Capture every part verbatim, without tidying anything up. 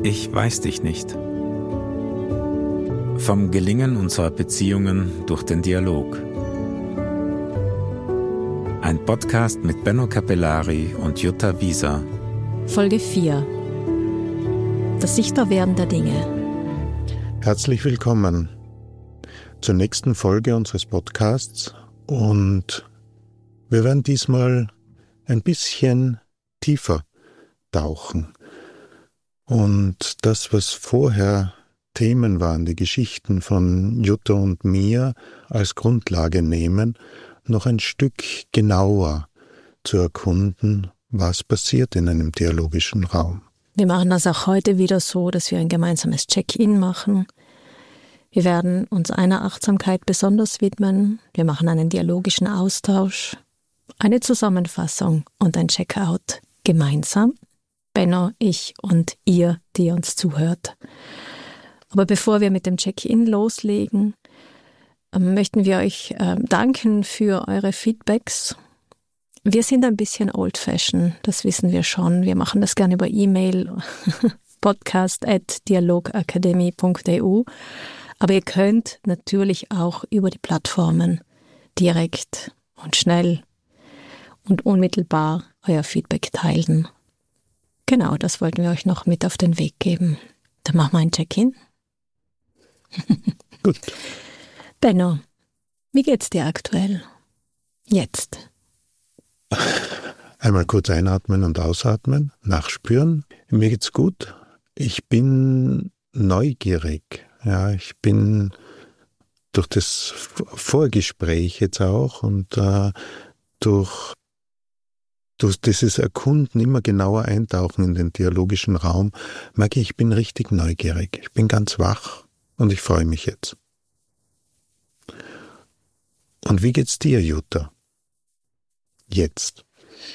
Ich weiß dich nicht. Vom Gelingen unserer Beziehungen durch den Dialog. Ein Podcast mit Benno Capellari und Jutta Wieser. Folge vier. Das Sichtbarwerden der Dinge. Herzlich willkommen zur nächsten Folge unseres Podcasts und wir werden diesmal ein bisschen tiefer tauchen. Und das, was vorher Themen waren, die Geschichten von Jutta und mir als Grundlage nehmen, noch ein Stück genauer zu erkunden, was passiert in einem dialogischen Raum. Wir machen das auch heute wieder so, dass wir ein gemeinsames Check-in machen. Wir werden uns einer Achtsamkeit besonders widmen. Wir machen einen dialogischen Austausch, eine Zusammenfassung und ein Check-out gemeinsam. Benno, ich und ihr, die uns zuhört. Aber bevor wir mit dem Check-in loslegen, möchten wir euch äh, danken für eure Feedbacks. Wir sind ein bisschen old-fashioned, das wissen wir schon. Wir machen das gerne über E-Mail, podcast at dialogakademie punkt e u. Aber ihr könnt natürlich auch über die Plattformen direkt und schnell und unmittelbar euer Feedback teilen. Genau, das wollten wir euch noch mit auf den Weg geben. Dann machen wir ein Check-in. Gut. Benno, wie geht's dir aktuell? Jetzt. Einmal kurz einatmen und ausatmen, nachspüren. Mir geht's gut. Ich bin neugierig. Ja, ich bin durch das Vorgespräch jetzt auch und äh, durch durch dieses Erkunden, immer genauer eintauchen in den dialogischen Raum, merke ich, ich bin richtig neugierig. Ich bin ganz wach und ich freue mich jetzt. Und wie geht's dir, Jutta? Jetzt.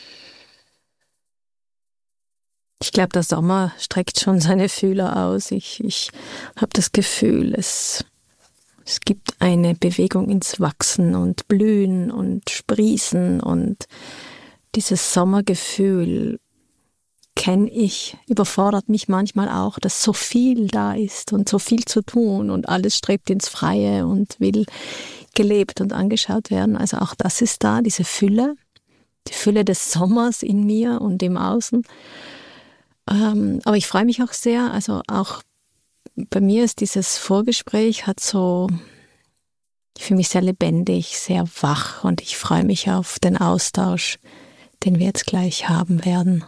Ich glaube, der Sommer streckt schon seine Fühler aus. Ich, ich habe das Gefühl, es, es gibt eine Bewegung ins Wachsen und Blühen und Sprießen und dieses Sommergefühl kenne ich, überfordert mich manchmal auch, dass so viel da ist und so viel zu tun und alles strebt ins Freie und will gelebt und angeschaut werden. Also auch das ist da, diese Fülle, die Fülle des Sommers in mir und im Außen. Ähm, aber ich freue mich auch sehr, also auch bei mir ist dieses Vorgespräch, hat so, ich fühle mich sehr lebendig, sehr wach und ich freue mich auf den Austausch, den wir jetzt gleich haben werden.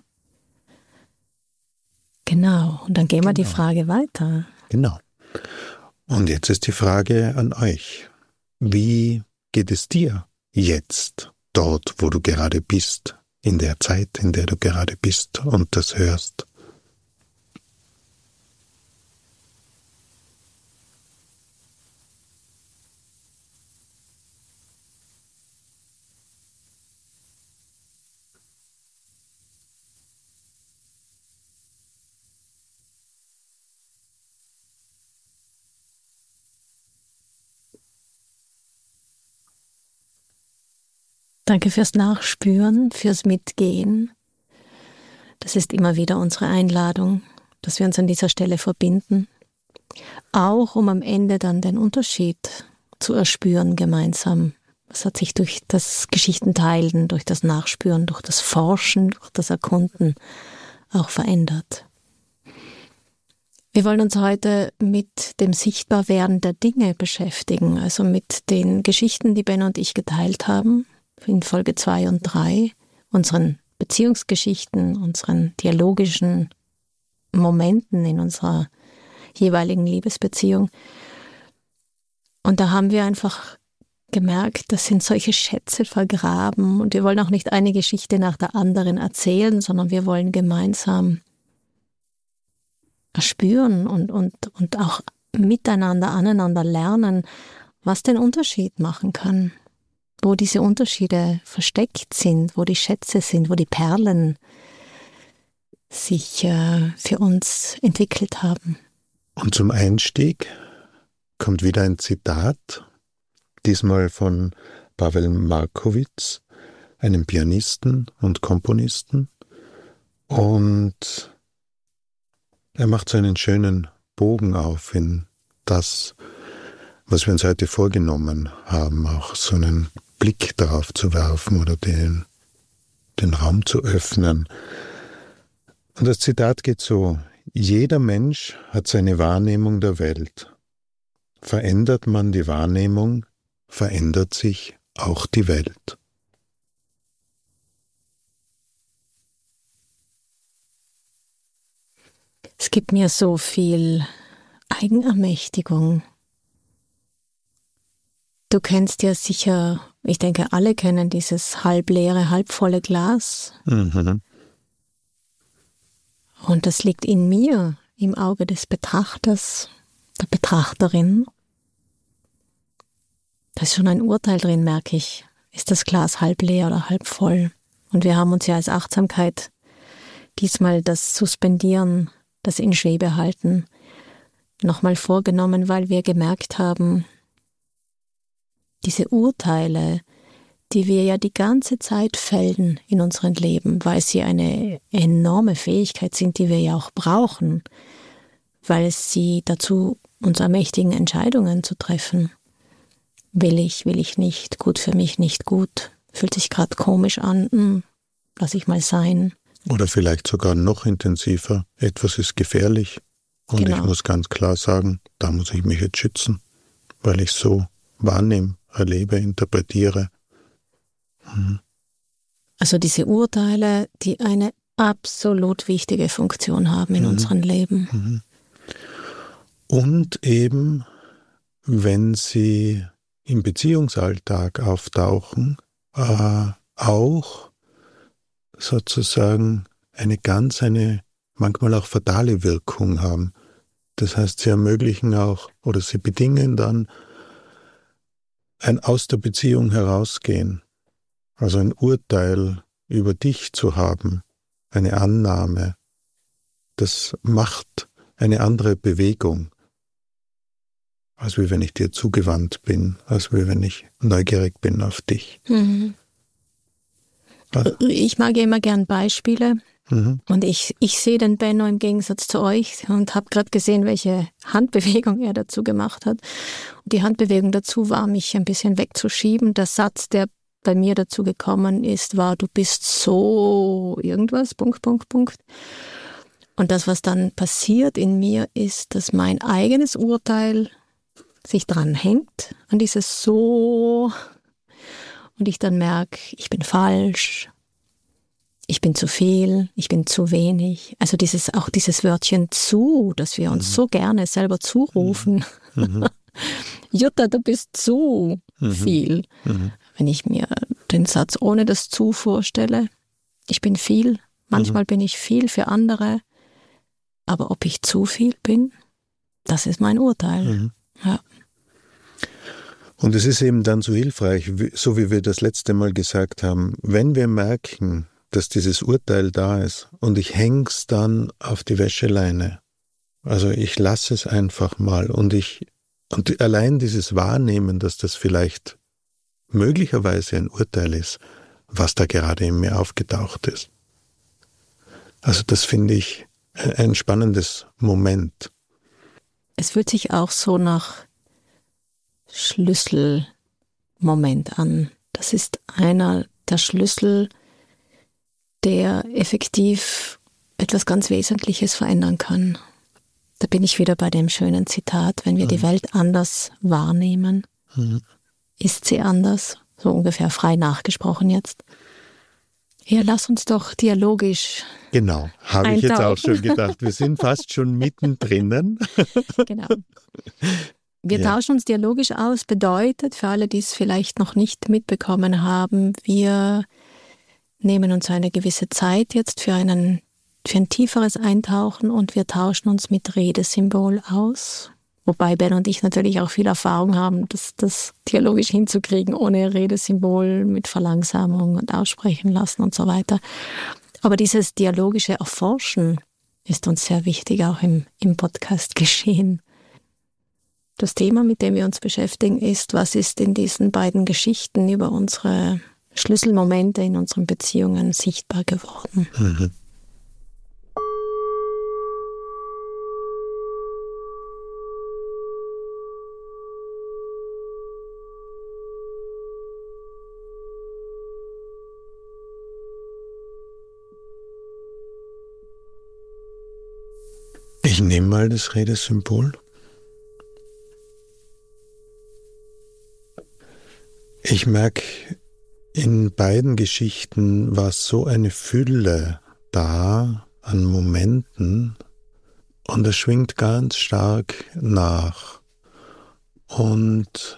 Genau, und dann gehen wir Genau. die Frage weiter. Genau. Und jetzt ist die Frage an euch. Wie geht es dir jetzt, dort, wo du gerade bist, in der Zeit, in der du gerade bist und das hörst? Danke fürs Nachspüren, fürs Mitgehen. Das ist immer wieder unsere Einladung, dass wir uns an dieser Stelle verbinden. Auch um am Ende dann den Unterschied zu erspüren gemeinsam. Was hat sich durch das Geschichtenteilen, durch das Nachspüren, durch das Forschen, durch das Erkunden auch verändert. Wir wollen uns heute mit dem Sichtbarwerden der Dinge beschäftigen, also mit den Geschichten, die Ben und ich geteilt haben, in Folge zwei und drei, unseren Beziehungsgeschichten, unseren dialogischen Momenten in unserer jeweiligen Liebesbeziehung. Und da haben wir einfach gemerkt, das sind solche Schätze vergraben und wir wollen auch nicht eine Geschichte nach der anderen erzählen, sondern wir wollen gemeinsam erspüren und, und, und auch miteinander, aneinander lernen, was den Unterschied machen kann. Wo diese Unterschiede versteckt sind, wo die Schätze sind, wo die Perlen sich äh, für uns entwickelt haben. Und zum Einstieg kommt wieder ein Zitat, diesmal von Pavel Markowitz, einem Pianisten und Komponisten. Und er macht so einen schönen Bogen auf in das, was wir uns heute vorgenommen haben, auch so einen Blick darauf zu werfen oder den, den Raum zu öffnen. Und das Zitat geht so: Jeder Mensch hat seine Wahrnehmung der Welt. Verändert man die Wahrnehmung, verändert sich auch die Welt. Es gibt mir so viel Eigenermächtigung. Du kennst ja sicher, ich denke, alle kennen dieses halbleere, halbvolle Glas. Mhm. Und das liegt in mir, im Auge des Betrachters, der Betrachterin. Da ist schon ein Urteil drin, merke ich. Ist das Glas halb leer oder halb voll? Und wir haben uns ja als Achtsamkeit diesmal das Suspendieren, das in Schwebe halten, nochmal vorgenommen, weil wir gemerkt haben, diese Urteile, die wir ja die ganze Zeit fällen in unserem Leben, weil sie eine enorme Fähigkeit sind, die wir ja auch brauchen, weil sie dazu uns ermächtigen, Entscheidungen zu treffen. Will ich, will ich nicht, gut für mich, nicht gut, fühlt sich gerade komisch an, hm, lass ich mal sein. Oder vielleicht sogar noch intensiver, etwas ist gefährlich und genau. Ich muss ganz klar sagen, da muss ich mich jetzt schützen, weil ich so wahrnehme, erlebe, interpretiere. Mhm. Also diese Urteile, die eine absolut wichtige Funktion haben in mhm. unserem Leben. Mhm. Und eben, wenn sie im Beziehungsalltag auftauchen, äh, auch sozusagen eine ganz, eine manchmal auch fatale Wirkung haben. Das heißt, sie ermöglichen auch oder sie bedingen dann ein aus der Beziehung herausgehen. Also ein Urteil über dich zu haben, eine Annahme, das macht eine andere Bewegung, als wie wenn ich dir zugewandt bin, als wie wenn ich neugierig bin auf dich. Mhm. Also, ich mag ja immer gern Beispiele. Mhm. Und ich, ich sehe den Benno im Gegensatz zu euch und habe gerade gesehen, welche Handbewegung er dazu gemacht hat. Und die Handbewegung dazu war, mich ein bisschen wegzuschieben. Der Satz, der bei mir dazu gekommen ist, war, du bist so irgendwas, Punkt, Punkt, Punkt. Und das, was dann passiert in mir, ist, dass mein eigenes Urteil sich dran hängt an dieses so und ich dann merke, ich bin falsch, ich bin zu viel, ich bin zu wenig. Also dieses auch dieses Wörtchen zu, das wir uns mhm. so gerne selber zurufen. Mhm. Jutta, du bist zu mhm. viel. Mhm. Wenn ich mir den Satz ohne das zu vorstelle, ich bin viel, manchmal mhm. bin ich viel für andere, aber ob ich zu viel bin, das ist mein Urteil. Mhm. Ja. Und es ist eben dann so hilfreich, so wie wir das letzte Mal gesagt haben, wenn wir merken, dass dieses Urteil da ist und ich häng's dann auf die Wäscheleine. Also ich lasse es einfach mal und ich und allein dieses Wahrnehmen, dass das vielleicht möglicherweise ein Urteil ist, was da gerade in mir aufgetaucht ist. Also das finde ich ein spannendes Moment. Es fühlt sich auch so nach Schlüsselmoment an. Das ist einer der Schlüssel, der effektiv etwas ganz Wesentliches verändern kann. Da bin ich wieder bei dem schönen Zitat, wenn wir mhm. die Welt anders wahrnehmen, mhm. ist sie anders, so ungefähr frei nachgesprochen jetzt. Ja, lass uns doch dialogisch Genau, habe ich jetzt auch schon gedacht. Wir sind fast schon mittendrin. Genau. Wir ja. tauschen uns dialogisch aus, bedeutet, für alle, die es vielleicht noch nicht mitbekommen haben, wir nehmen uns eine gewisse Zeit jetzt für, einen, für ein tieferes Eintauchen und wir tauschen uns mit Redesymbol aus. Wobei Ben und ich natürlich auch viel Erfahrung haben, das, das dialogisch hinzukriegen, ohne Redesymbol, mit Verlangsamung und Aussprechen lassen und so weiter. Aber dieses dialogische Erforschen ist uns sehr wichtig, auch im, im Podcast geschehen. Das Thema, mit dem wir uns beschäftigen, ist, was ist in diesen beiden Geschichten über unsere Schlüsselmomente in unseren Beziehungen sichtbar geworden. Mhm. Ich nehme mal das Redesymbol. Ich merke, in beiden Geschichten war so eine Fülle da an Momenten und es schwingt ganz stark nach. Und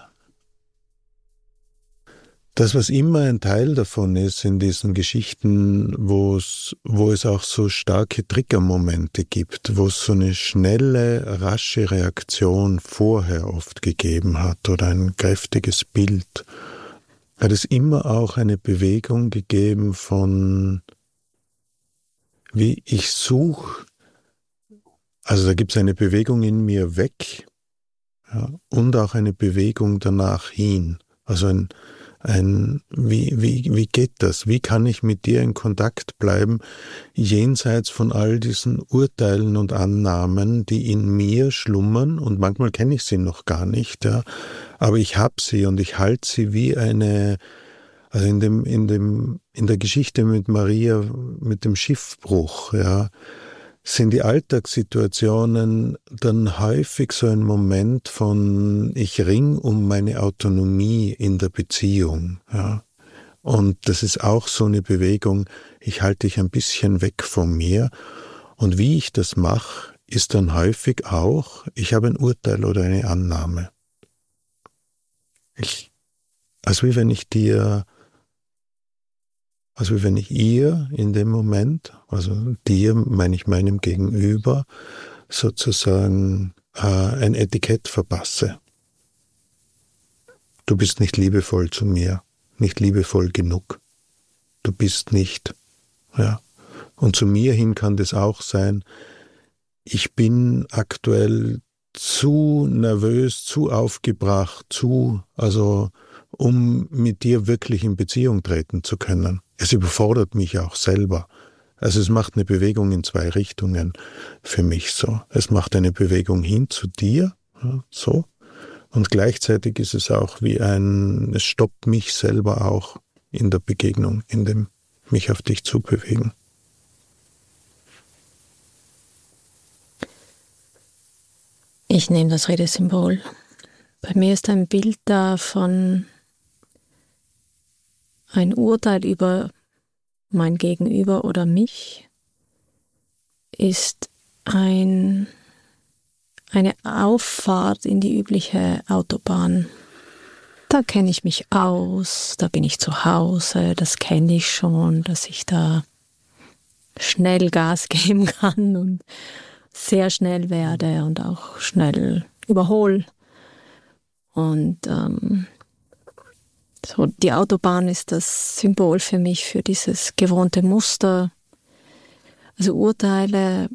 das, was immer ein Teil davon ist in diesen Geschichten, wo es, wo es auch so starke Triggermomente gibt, wo es so eine schnelle, rasche Reaktion vorher oft gegeben hat oder ein kräftiges Bild, hat es immer auch eine Bewegung gegeben von, wie ich suche, also da gibt es eine Bewegung in mir weg, ja, und auch eine Bewegung danach hin, also ein Ein, wie, wie, wie geht das? Wie kann ich mit dir in Kontakt bleiben, jenseits von all diesen Urteilen und Annahmen, die in mir schlummern, und manchmal kenne ich sie noch gar nicht, ja, aber ich habe sie und ich halte sie wie eine, also in dem, in dem, in der Geschichte mit Maria, mit dem Schiffbruch, ja, sind die Alltagssituationen dann häufig so ein Moment von, ich ring um meine Autonomie in der Beziehung. Ja. Und das ist auch so eine Bewegung, ich halte dich ein bisschen weg von mir. Und wie ich das mache, ist dann häufig auch, ich habe ein Urteil oder eine Annahme. Ich, also wie wenn ich dir Also wenn ich ihr in dem Moment, also dir meine ich meinem Gegenüber, sozusagen äh, ein Etikett verpasse. Du bist nicht liebevoll zu mir, nicht liebevoll genug. Du bist nicht, ja. Und zu mir hin kann das auch sein, ich bin aktuell zu nervös, zu aufgebracht, zu, also um mit dir wirklich in Beziehung treten zu können. Es überfordert mich auch selber. Also es macht eine Bewegung in zwei Richtungen für mich so. Es macht eine Bewegung hin zu dir, ja, so. Und gleichzeitig ist es auch wie ein, es stoppt mich selber auch in der Begegnung, in dem mich auf dich zubewegen. Ich nehme das Redesymbol. Bei mir ist ein Bild da von ein Urteil über mein Gegenüber oder mich ist ein, eine Auffahrt in die übliche Autobahn. Da kenne ich mich aus, da bin ich zu Hause, das kenne ich schon, dass ich da schnell Gas geben kann und sehr schnell werde und auch schnell überhole. Und ähm, so, die Autobahn ist das Symbol für mich, für dieses gewohnte Muster. Also Urteile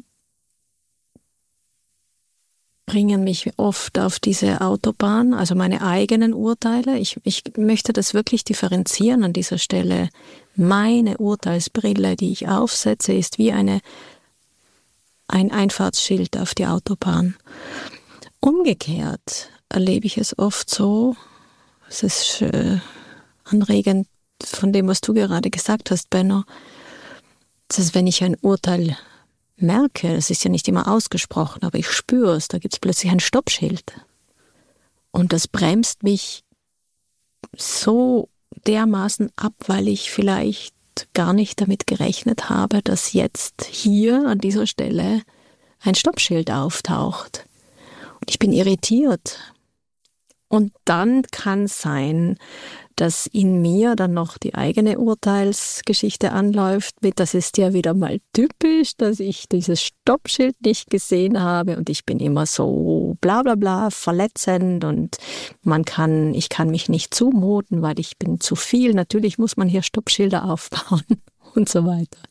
bringen mich oft auf diese Autobahn, also meine eigenen Urteile. Ich, ich möchte das wirklich differenzieren an dieser Stelle. Meine Urteilsbrille, die ich aufsetze, ist wie eine, ein Einfahrtsschild auf die Autobahn. Umgekehrt erlebe ich es oft so, es ist äh, anregend von dem, was du gerade gesagt hast, Benno, dass wenn ich ein Urteil merke, das ist ja nicht immer ausgesprochen, aber ich spüre es, da gibt es plötzlich ein Stoppschild. Und das bremst mich so dermaßen ab, weil ich vielleicht gar nicht damit gerechnet habe, dass jetzt hier an dieser Stelle ein Stoppschild auftaucht. Und ich bin irritiert. Und dann kann es sein, dass in mir dann noch die eigene Urteilsgeschichte anläuft mit, das ist ja wieder mal typisch, dass ich dieses Stoppschild nicht gesehen habe und ich bin immer so bla bla bla verletzend und man kann, ich kann mich nicht zumuten, weil ich bin zu viel. Natürlich muss man hier Stoppschilder aufbauen und so weiter.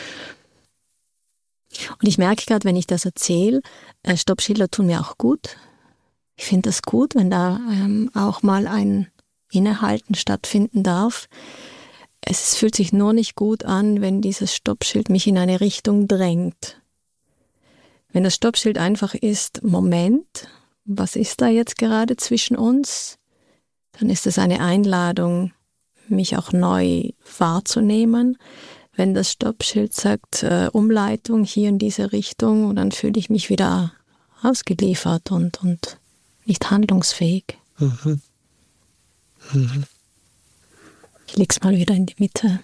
Und ich merke gerade, wenn ich das erzähle, äh, Stoppschilder tun mir auch gut. Ich finde das gut, wenn da ähm, auch mal ein Innehalten stattfinden darf. Es fühlt sich nur nicht gut an, wenn dieses Stoppschild mich in eine Richtung drängt. Wenn das Stoppschild einfach ist, Moment, was ist da jetzt gerade zwischen uns? Dann ist es eine Einladung, mich auch neu wahrzunehmen. wenn das Stoppschild sagt, äh, Umleitung hier in diese Richtung, und dann fühle ich mich wieder ausgeliefert und, und nicht handlungsfähig. Mhm. Mhm. Ich leg's mal wieder in die Mitte.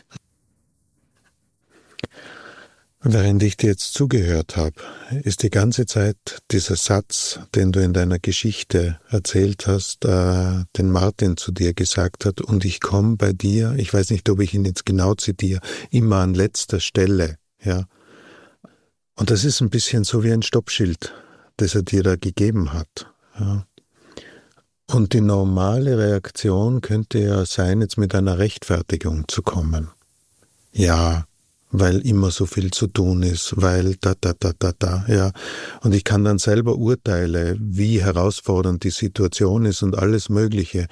Während ich dir jetzt zugehört habe, ist die ganze Zeit dieser Satz, den du in deiner Geschichte erzählt hast, äh, den Martin zu dir gesagt hat, und ich komme bei dir, ich weiß nicht, ob ich ihn jetzt genau zitiere, immer an letzter Stelle, ja. Und das ist ein bisschen so wie ein Stoppschild, das er dir da gegeben hat, ja. Und die normale Reaktion könnte ja sein, jetzt mit einer Rechtfertigung zu kommen. Ja, weil immer so viel zu tun ist, weil da, da, da, da, da, ja. Und ich kann dann selber urteilen, wie herausfordernd die Situation ist und alles Mögliche.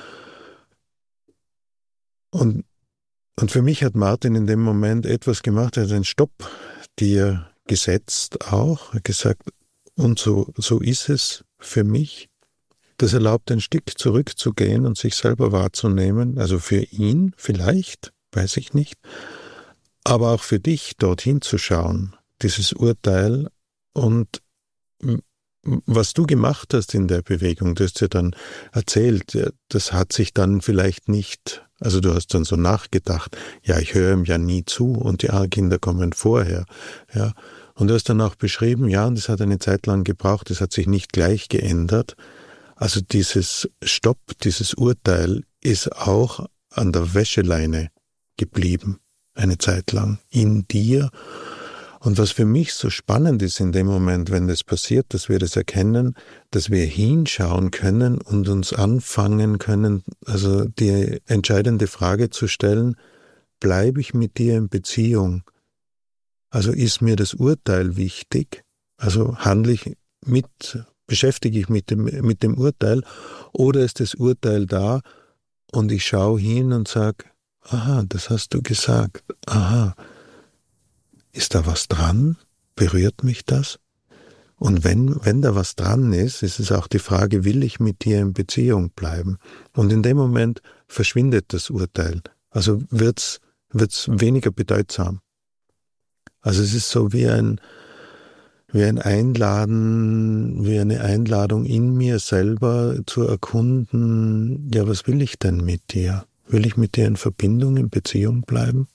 Und, und für mich hat Martin in dem Moment etwas gemacht, er hat einen Stopp dir gesetzt auch, er hat gesagt, und so, so ist es für mich. Das erlaubt, ein Stück zurückzugehen und sich selber wahrzunehmen, also für ihn vielleicht, weiß ich nicht, aber auch für dich dorthin zu schauen, dieses Urteil. Und was du gemacht hast in der Bewegung, du hast ja dann erzählt, das hat sich dann vielleicht nicht, also du hast dann so nachgedacht, ja, ich höre ihm ja nie zu und die Kinder kommen vorher, ja. Und du hast dann auch beschrieben, ja, und das hat eine Zeit lang gebraucht, das hat sich nicht gleich geändert. Also dieses Stopp, dieses Urteil ist auch an der Wäscheleine geblieben. Eine Zeit lang in dir. Und was für mich so spannend ist in dem Moment, wenn das passiert, dass wir das erkennen, dass wir hinschauen können und uns anfangen können, also die entscheidende Frage zu stellen, bleibe ich mit dir in Beziehung? Also ist mir das Urteil wichtig? Also handle ich mit, beschäftige ich mich mit dem, mit dem Urteil, oder ist das Urteil da und ich schaue hin und sage, aha, das hast du gesagt. Aha. Ist da was dran? Berührt mich das? Und wenn, wenn da was dran ist, ist es auch die Frage, will ich mit dir in Beziehung bleiben? Und in dem Moment verschwindet das Urteil. Also wird's, wird's weniger bedeutsam. Also es ist so wie ein, wie ein Einladen, wie eine Einladung in mir selber zu erkunden, ja, was will ich denn mit dir? Will ich mit dir in Verbindung, in Beziehung bleiben?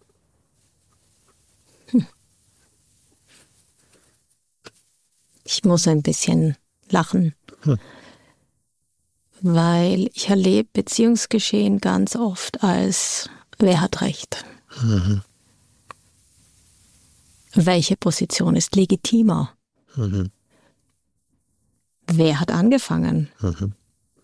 Hm. Ich muss ein bisschen lachen, hm. weil ich erlebe Beziehungsgeschehen ganz oft als, wer hat Recht? Mhm. Welche Position ist legitimer? Mhm. Wer hat angefangen? Mhm.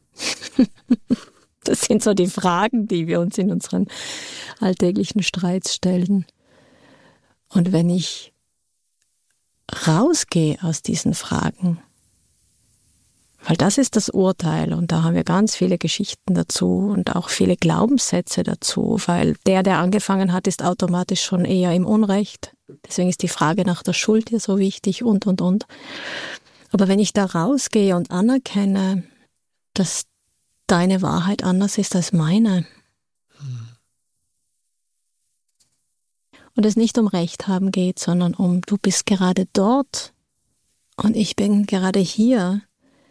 Das sind so die Fragen, die wir uns in unseren alltäglichen Streits stellen. Und wenn ich rausgehe aus diesen Fragen, weil das ist das Urteil und da haben wir ganz viele Geschichten dazu und auch viele Glaubenssätze dazu, weil der, der angefangen hat, ist automatisch schon eher im Unrecht. Deswegen ist die Frage nach der Schuld hier so wichtig und, und, und. Aber wenn ich da rausgehe und anerkenne, dass deine Wahrheit anders ist als meine. Hm. Und es nicht um Recht haben geht, sondern um, du bist gerade dort und ich bin gerade hier,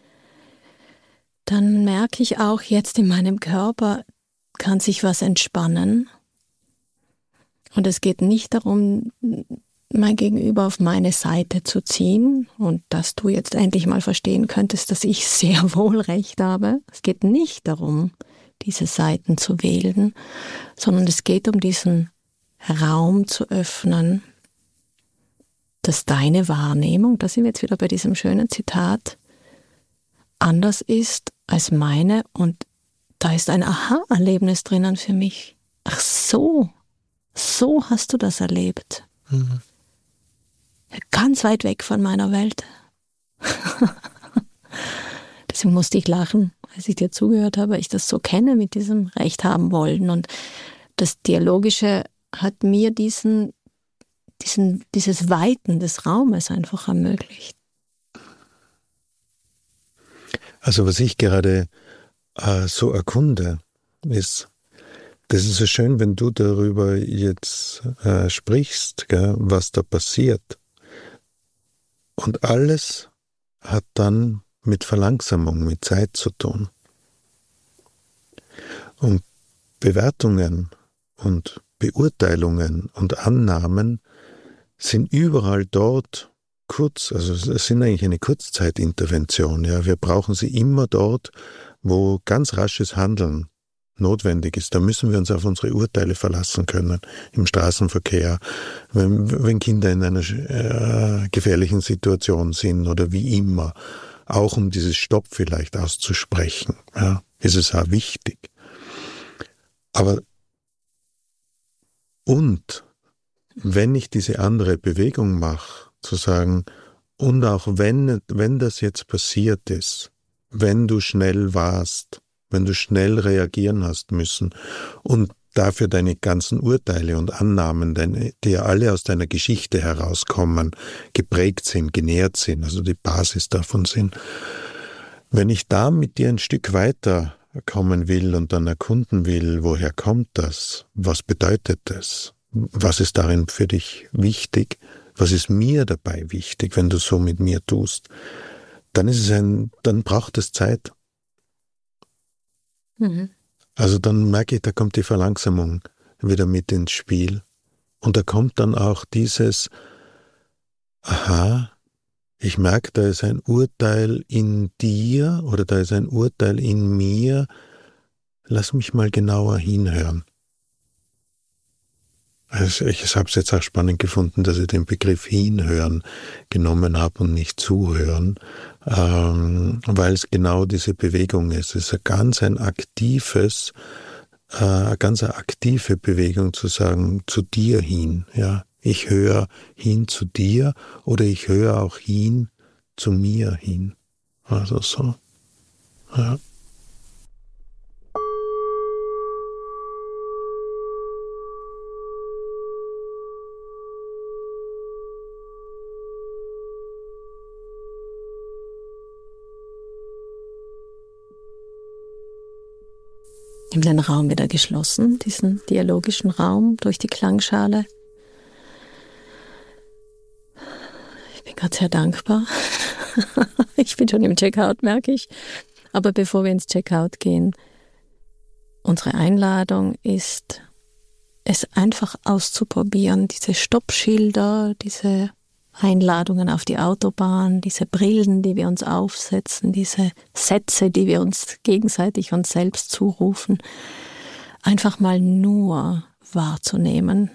dann merke ich auch jetzt in meinem Körper, kann sich was entspannen. Und es geht nicht darum, mein Gegenüber auf meine Seite zu ziehen und dass du jetzt endlich mal verstehen könntest, dass ich sehr wohl recht habe. Es geht nicht darum, diese Seiten zu wählen, sondern es geht um diesen Raum zu öffnen, dass deine Wahrnehmung, da sind wir jetzt wieder bei diesem schönen Zitat, anders ist als meine und da ist ein Aha-Erlebnis drinnen für mich. Ach so, so hast du das erlebt. Mhm. Ganz weit weg von meiner Welt. Deswegen musste ich lachen, als ich dir zugehört habe, weil ich das so kenne mit diesem Recht haben wollen. Und das Dialogische hat mir diesen, diesen, dieses Weiten des Raumes einfach ermöglicht. Also was ich gerade äh, so erkunde, ist, das ist so schön, wenn du darüber jetzt äh, sprichst, gell, was da passiert. Und alles hat dann mit Verlangsamung, mit Zeit zu tun. Und Bewertungen und Beurteilungen und Annahmen sind überall dort kurz, also es sind eigentlich eine Kurzzeitintervention. Ja. Wir brauchen sie immer dort, wo ganz rasches Handeln notwendig ist. Da müssen wir uns auf unsere Urteile verlassen können. Im Straßenverkehr, wenn, wenn Kinder in einer äh, gefährlichen Situation sind oder wie immer. Auch um dieses Stopp vielleicht auszusprechen, ja, ist es auch wichtig. Aber und wenn ich diese andere Bewegung mache, zu sagen, und auch wenn, wenn das jetzt passiert ist, wenn du schnell warst, wenn du schnell reagieren hast müssen und dafür deine ganzen Urteile und Annahmen, deine, die ja alle aus deiner Geschichte herauskommen, geprägt sind, genährt sind, also die Basis davon sind. Wenn ich da mit dir ein Stück weiter kommen will und dann erkunden will, woher kommt das? Was bedeutet das? Was ist darin für dich wichtig? Was ist mir dabei wichtig, wenn du so mit mir tust? Dann ist es ein, dann braucht es Zeit. Mhm. Also dann merke ich, da kommt die Verlangsamung wieder mit ins Spiel. Und da kommt dann auch dieses, aha, ich merke, da ist ein Urteil in dir oder da ist ein Urteil in mir. Lass mich mal genauer hinhören. Also ich habe es jetzt auch spannend gefunden, dass ich den Begriff hinhören genommen habe und nicht zuhören, ähm, weil es genau diese Bewegung ist. Es ist ein ganz ein aktives, äh, eine ganz eine aktive Bewegung zu sagen, zu dir hin, ja. Ich höre hin zu dir oder ich höre auch hin zu mir hin. Also so. Ja. Ich habe den Raum wieder geschlossen, diesen dialogischen Raum durch die Klangschale. Ich bin gerade sehr dankbar. Ich bin schon im Checkout, merke ich. Aber bevor wir ins Checkout gehen, unsere Einladung ist, es einfach auszuprobieren. Diese Stoppschilder, diese Einladungen auf die Autobahn, diese Brillen, die wir uns aufsetzen, diese Sätze, die wir uns gegenseitig uns selbst zurufen, einfach mal nur wahrzunehmen.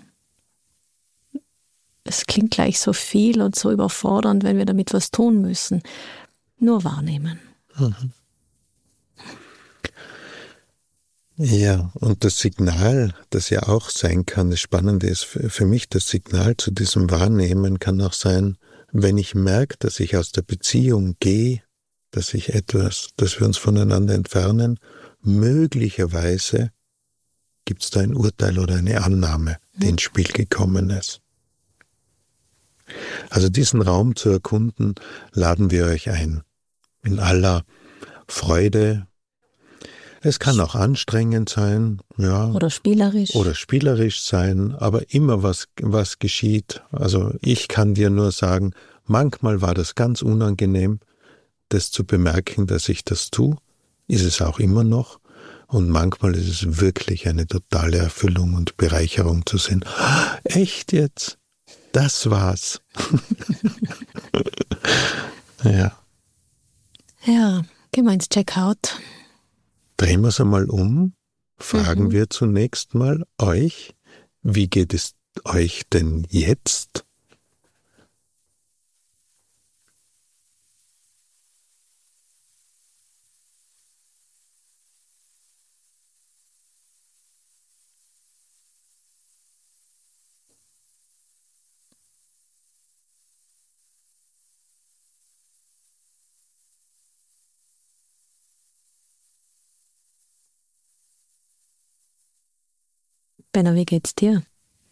Es klingt gleich so viel und so überfordernd, wenn wir damit was tun müssen. Nur wahrnehmen. Mhm. Ja, und das Signal, das ja auch sein kann, das Spannende ist für, für mich, das Signal zu diesem Wahrnehmen kann auch sein, wenn ich merke, dass ich aus der Beziehung gehe, dass ich etwas, dass wir uns voneinander entfernen, möglicherweise gibt es da ein Urteil oder eine Annahme, die ins Spiel gekommen ist. Also diesen Raum zu erkunden, laden wir euch ein. In aller Freude. Es kann auch anstrengend sein, ja. Oder spielerisch. Oder spielerisch sein, aber immer was, was geschieht. Also ich kann dir nur sagen, manchmal war das ganz unangenehm, das zu bemerken, dass ich das tue. Ist es auch immer noch. Und manchmal ist es wirklich eine totale Erfüllung und Bereicherung zu sehen. Echt jetzt? Das war's. Ja. Ja, gehen wir ins Checkout. Drehen wir es einmal um, fragen mhm. wir zunächst mal euch, wie geht es euch denn jetzt? Benno, wie geht's dir?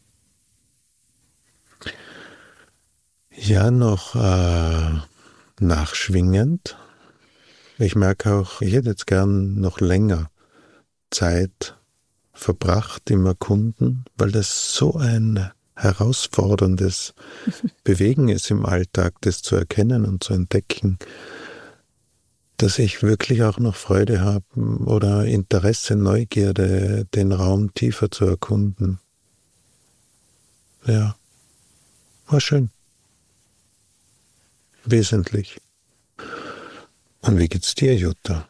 Ja, noch äh, nachschwingend. Ich merke auch, ich hätte jetzt gern noch länger Zeit verbracht im Erkunden, weil das so ein herausforderndes Bewegen ist im Alltag, das zu erkennen und zu entdecken, dass ich wirklich auch noch Freude habe oder Interesse, Neugierde, den Raum tiefer zu erkunden. Ja, war schön. Wesentlich. Und wie geht's dir, Jutta?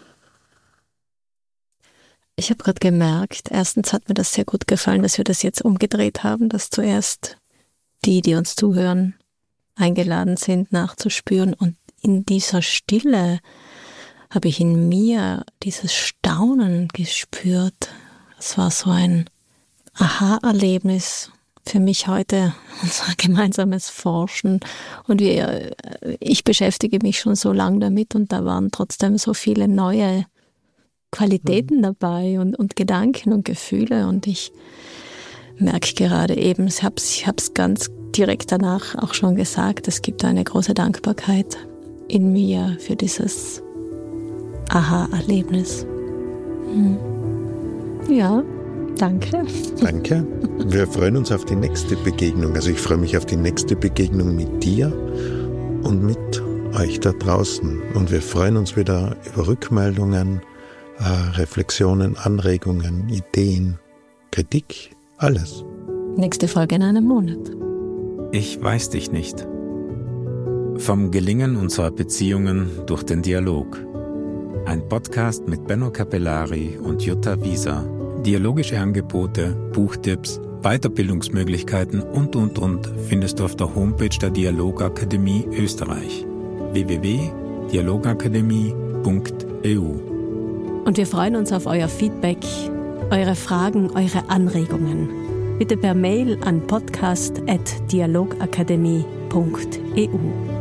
Ich habe gerade gemerkt, erstens hat mir das sehr gut gefallen, dass wir das jetzt umgedreht haben, dass zuerst die, die uns zuhören, eingeladen sind, nachzuspüren. Und in dieser Stille habe ich in mir dieses Staunen gespürt. Es war so ein Aha-Erlebnis für mich heute, unser gemeinsames Forschen. Und wir, ich beschäftige mich schon so lange damit und da waren trotzdem so viele neue Qualitäten dabei und, und Gedanken und Gefühle. Und ich merke gerade eben, ich habe es ich hab's ganz direkt danach auch schon gesagt, es gibt eine große Dankbarkeit in mir für dieses Aha-Erlebnis. Hm. Ja, danke. Danke. Wir freuen uns auf die nächste Begegnung. Also ich freue mich auf die nächste Begegnung mit dir und mit euch da draußen. Und wir freuen uns wieder über Rückmeldungen, Reflexionen, Anregungen, Ideen, Kritik, alles. Nächste Folge in einem Monat. Ich weiß dich nicht. Vom Gelingen unserer Beziehungen durch den Dialog. Ein Podcast mit Benno Capellari und Jutta Wieser. Dialogische Angebote, Buchtipps, Weiterbildungsmöglichkeiten und, und, und findest du auf der Homepage der Dialogakademie Österreich. w w w punkt dialogakademie punkt e u. Und wir freuen uns auf euer Feedback, eure Fragen, eure Anregungen. Bitte per Mail an podcast at dialogakademie punkt e u.